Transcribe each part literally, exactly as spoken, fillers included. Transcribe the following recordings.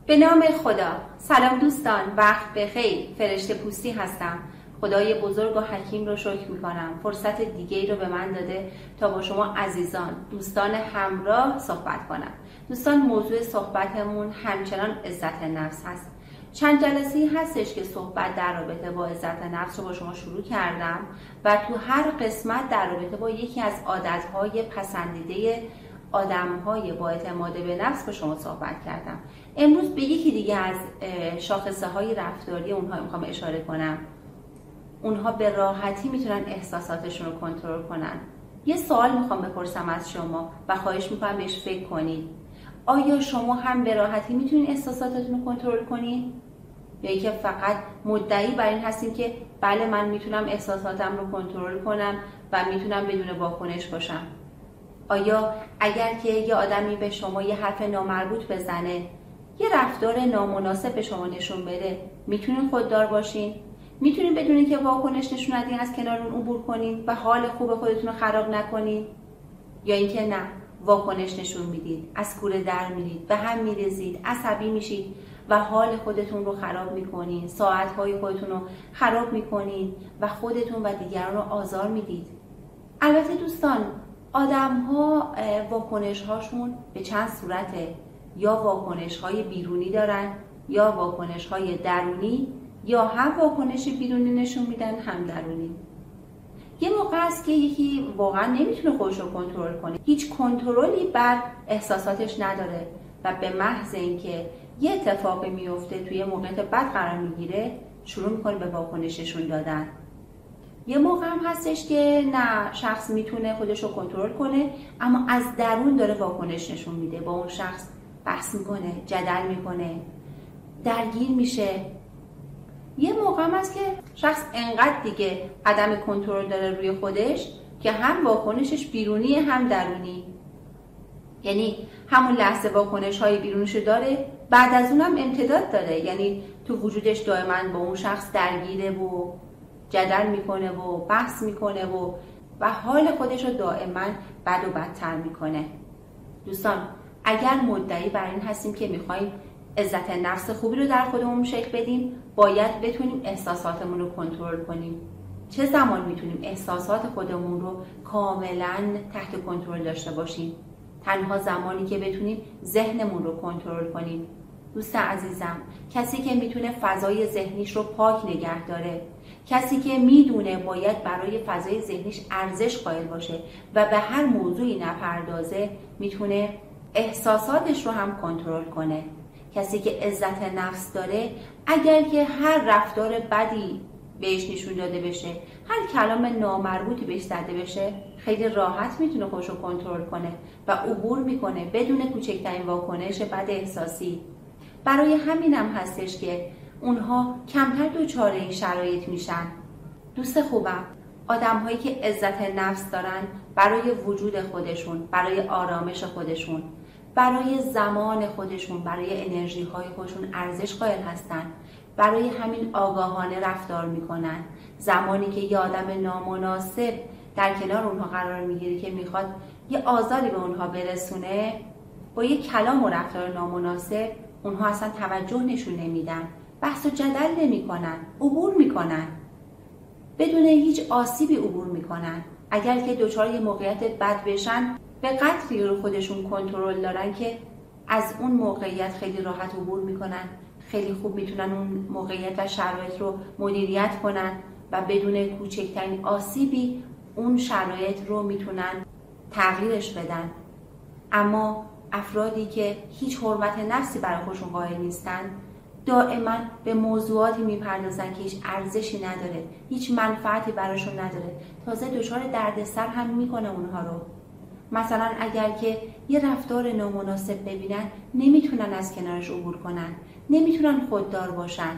به نام خدا. سلام دوستان، وقت بخیر. فرشته پوستی هستم. خدای بزرگ و حکیم رو شکر میکنم فرصت دیگه ای رو به من داده تا با شما عزیزان دوستان همراه صحبت کنم. دوستان، موضوع صحبتمون همچنان عزت نفس هست. چند جلسه‌ای هستش که صحبت در رابطه با عزت نفس رو با شما شروع کردم و تو هر قسمت در رابطه با یکی از عادتهای پسندیده آدم‌های با اعتماد به نفس با شما صحبت کردم. امروز به یکی دیگه از شاخصه های رفتاری اونها میخوام اشاره کنم. اونها به راحتی میتونن احساساتشون رو کنترل کنن. یه سوال میخوام بپرسم از شما و خواهش میکنم بهش فکر کنید. آیا شما هم به راحتی میتونید احساساتتون رو کنترل کنید؟ یا اینکه فقط مدعی بر این هستین که بله من میتونم احساساتم رو کنترل کنم و میتونم بدون واکنش باشم؟ آیا اگر که یه آدمی به شما یه حرف نامربوط بزنه، یه رفتار نامناسب به شما نشون بده، میتونین خوددار باشین؟ میتونین بدونین که واکنش نشون ندین از کنار اون عبور کنین و حال خوب خودتون رو خراب نکنین؟ یا اینکه نه، واکنش نشون میدید، از کوره در میرید، به هم میریزید، عصبی میشید و حال خودتون رو خراب میکنین، ساعتهای خودتون رو خراب میکنین و خودتون و دیگران رو آزار میدید. البته دوستان، آدم ها واکنش هاشون به چند صورته، یا واکنش های بیرونی دارن یا واکنش های درونی، یا هم واکنش بیرونی نشون میدن هم درونی. یه موقع است که یکی واقعا نمیتونه خودش رو کنترل کنه، هیچ کنترلی بر احساساتش نداره و به محض اینکه یه اتفاقی میفته توی موقعیت بد قرار میگیره شروع میکنه به واکنششون دادن. یه موقع هم هستش که نه، شخص میتونه خودش رو کنترل کنه اما از درون داره واکنش نشون میده، با اون شخص بحث میکنه، جدل میکنه، درگیر میشه. یه موقع هم هست که شخص انقدر دیگه عدم کنترل داره روی خودش که هم واکنشش بیرونی هم درونی، یعنی همون لحظه واکنش های بیرونیشو داره، بعد از اونم امتداد داره، یعنی تو وجودش دائما با اون شخص درگیره و جدل میکنه و بحث میکنه و و حال خودش رو دائما بد و بدتر میکنه. دوستان، اگر مدعی بر این هستیم که میخوایم عزت نفس خوبی رو در خودمون شکل بدیم، باید بتونیم احساساتمون رو کنترل کنیم. چه زمان میتونیم احساسات خودمون رو کاملا تحت کنترل داشته باشیم؟ تنها زمانی که بتونیم ذهنمون رو کنترل کنیم. دوست عزیزم، کسی که میتونه فضای ذهنیش رو پاک نگه داره، کسی که میدونه باید برای فضای ذهنیش ارزش قائل باشه و به هر موضوعی نپردازه، میتونه احساساتش رو هم کنترل کنه. کسی که عزت نفس داره، اگر که هر رفتار بدی بهش نشون داده بشه، هر کلام نامربوطی بهش زده بشه، خیلی راحت میتونه خودش رو کنترل کنه و عبور میکنه بدون کوچکترین واکنش بد احساسی. برای همینم هستش که اونها کمتر دچار این شرایط میشن. دوست خوبم، آدم هایی که عزت نفس دارن برای وجود خودشون، برای آرامش خودشون، برای زمان خودشون، برای انرژی های خودشون ارزش قائل هستن، برای همین آگاهانه رفتار میکنن. زمانی که یه آدم نامناسب در کنار اونها قرار میگیره که میخواد یه آزاری به اونها برسونه، با یه کلام و رفتار نامناسب اونها اصلا توجه نشون نمیدن، بحث و جدل نمی کنن، عبور میکنن، بدون هیچ آسیبی عبور میکنن. اگر که دچار یه موقعیت بد بشن، به قدری رو خودشون کنترل دارن که از اون موقعیت خیلی راحت عبور میکنن، خیلی خوب میتونن اون موقعیت و شرایط رو مدیریت کنن و بدون کوچکترین آسیبی اون شرایط رو میتونن تغییرش بدن. اما افرادی که هیچ حرمت نفسی برای خودشون قائل نیستن، دائما به موضوعاتی میپردازن که هیچ ارزشی نداره، هیچ منفعتی براشون نداره، تازه دچار دردسر هم میکنه اونها رو. مثلا اگر که یه رفتار نامناسب ببینن، نمیتونن از کنارش عبور کنن، نمیتونن خوددار باشن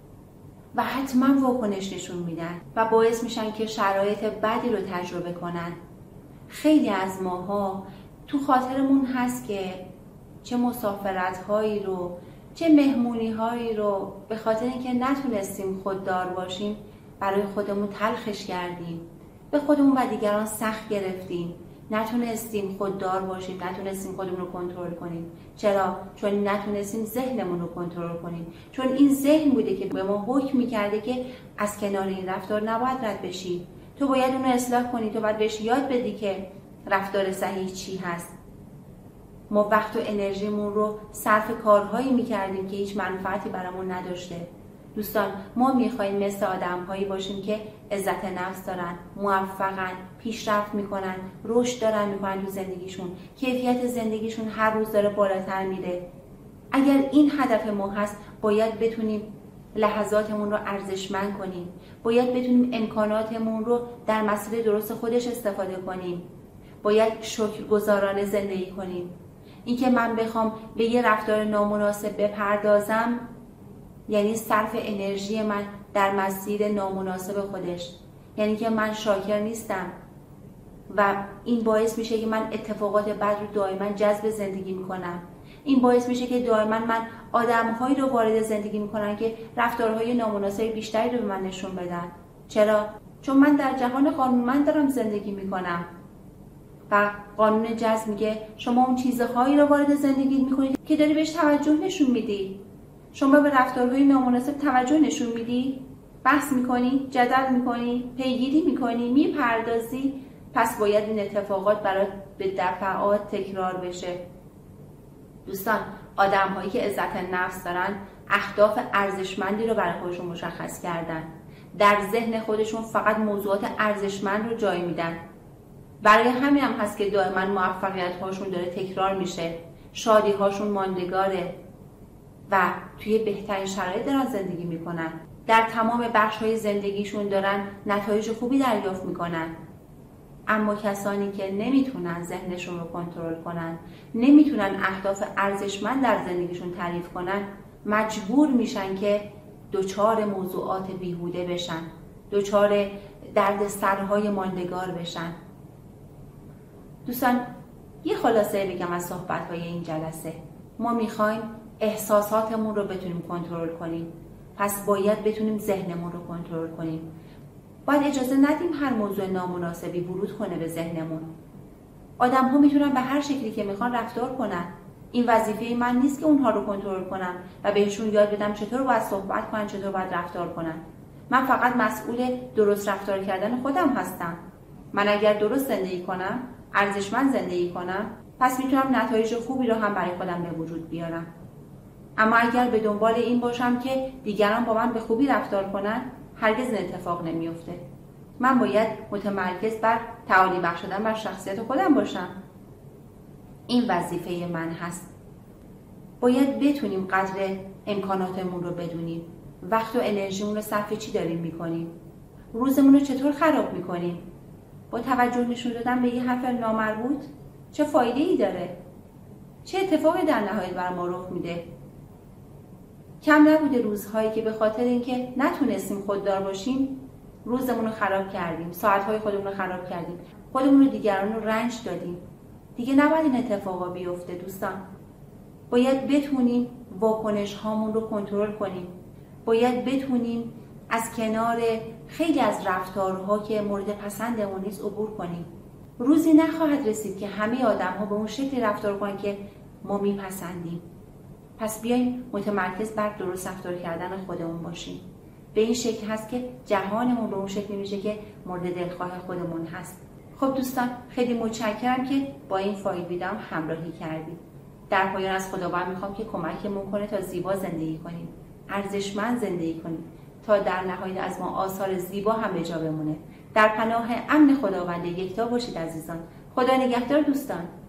و حتما واکنش نشون میدن و باعث میشن که شرایط بدی رو تجربه کنن. خیلی از ماها تو خاطرمون هست که چه مسافرت هایی رو، چه مهمونی هایی رو به خاطر اینکه نتونستیم خوددار باشیم برای خودمون تلخش کردیم، به خودمون و دیگران سخت گرفتیم، نتونستیم خوددار باشیم، نتونستیم خودمون رو کنترل کنیم. چرا؟ چون نتونستیم ذهنمون رو کنترل کنیم. چون این ذهن بوده که به ما حکم می‌کرده که از کنار این رفتار نباید رد بشی. تو باید اون رو اصلاح کنی، تو باید بهش یاد بدی که رفتار صحیح چی هست. ما وقت و انرژیمون رو صرف کارهایی می‌کردیم که هیچ منفعتی برامون نداشته. دوستان، ما میخوایم مثل آدم‌هایی باشیم که عزت نفس دارن، موفقن، پیشرفت میکنن، رشد دارن میکنن تو زندگیشون، کیفیت زندگیشون هر روز داره بالاتر میره. اگر این هدف ما هست، باید بتونیم لحظاتمون رو ارزشمند کنیم، باید بتونیم امکاناتمون رو در مسیر درست خودش استفاده کنیم، باید شکرگزارانه زندگی کنیم. اینکه من بخوام به یه رفتار نامناسب بپردازم یعنی صرف انرژی من در مسیر نامناسب خودش، یعنی که من شاکر نیستم و این باعث میشه که من اتفاقات بد رو دائما جذب زندگی میکنم. این باعث میشه که دائما من آدم‌هایی رو وارد زندگی میکنم که رفتارهای نامناسب بیشتری رو به من نشون بدن. چرا؟ چون من در جهان قانونمند دارم زندگی میکنم و قانون جذب میگه شما اون چیزهایی رو وارد زندگی میکنید که داری بهش توجه نشون میدی. شما به رفتارهای نامناسب توجه نشون میدی، بحث میکنی، جدل میکنی، پیگیری میکنی، میپردازی، پس باید این اتفاقات برات به دفعات تکرار بشه. دوستان، آدم هایی که عزت نفس دارن اهداف ارزشمندی رو برای خودشون مشخص کردن، در ذهن خودشون فقط موضوعات ارزشمند رو جای میدن. برای همین هم هست که دائما موفقیت هاشون داره تکرار میشه، شادی هاشون ماندگاره و توی بهترین شرایط دارن زندگی میکنن. در تمام بخش‌های زندگیشون دارن نتایج خوبی دریافت میکنن. اما کسانی که نمیتونن ذهنشون رو کنترل کنن، نمیتونن اهداف ارزشمند در زندگیشون تعریف کنن، مجبور میشن که دچار موضوعات بیهوده بشن، دچار دردسرهای ماندگار بشن. دوستان، یه خلاصه بگم از صحبت‌های این جلسه. ما میخوایم احساساتمون رو بتونیم کنترل کنیم، پس باید بتونیم ذهنمون رو کنترل کنیم. باید اجازه ندیم هر موضوع نامناسبی ورود کنه به ذهنمون. آدم ها میتونن به هر شکلی که میخوان رفتار کنن. این وظیفه من نیست که اونها رو کنترل کنم و بهشون یاد بدم چطور باید صحبت کنن، چطور باید رفتار کنن. من فقط مسئول درست رفتار کردن خودم هستم. من اگر درست زندگی کنم، ارزشمند زندگی کنم، پس میتونم نتایج خوبی رو هم برای خودم به وجود بیارم. اما اگر به دنبال این باشم که دیگران با من به خوبی رفتار کنن، هرگز این اتفاق نمیفته. من باید متمرکز بر تعالی بخشیدن بر شخصیت خودم باشم. این وظیفه من هست. باید بتونیم قدر امکاناتمون رو بدونیم. وقت و انرژیمون رو صرف چی داریم میکنیم؟ روزمون رو چطور خراب میکنیم؟ با توجه نشون دادن به یه حرف نامربوط چه فایده ای داره؟ چه اتفاقی در نهایت بر ما رخ میده؟ کم نبوده روزهایی که به خاطر اینکه نتونستیم خوددار باشیم روزمون رو خراب کردیم، ساعتهای خودمون رو خراب کردیم، خودمون رو دیگران رو رنج دادیم. دیگه نباید این اتفاقا بیفته. دوستان، باید بتونیم واکنش هامون رو کنترل کنیم. باید بتونیم از کنار خیلی از رفتارها که مورد پسندمون نیست عبور کنیم. روزی نخواهد رسید که همه آدم‌ها به اون شکلی رفتار کنن که ما میپسندیم. پس بیایم متمرکز بر درست رفتار کردن خودمون باشیم. به این شکل هست که جهانمون به اون شکلی میشه که مورد دلخواه خودمون هست. خب دوستان، خیلی متشکرم که با این فایل ویدیوم همراهی کردید. در پایان از خداوند میخوام که کمکمون کنه تا زیبا زندگی کنیم، ارزشمند زندگی کنیم، تا در نهایت از ما آثار زیبا هم به جا بمونه. در پناه امن خداوند یکتا باشید عزیزان. خدا نگهدار دوستان.